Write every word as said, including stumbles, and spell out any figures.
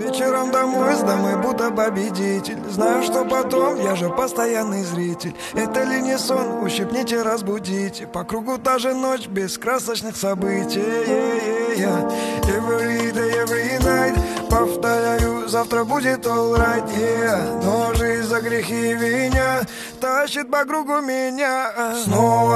Вечером домой сдамы, будто победитель. Знаю, что потом, я же постоянный зритель. Это ли не сон, ущипните, разбудите. По кругу та же ночь, без красочных событий. Every day, every night. Повторяю, завтра будет alright, yeah. Но жизнь за грехи виня тащит по кругу меня. Снова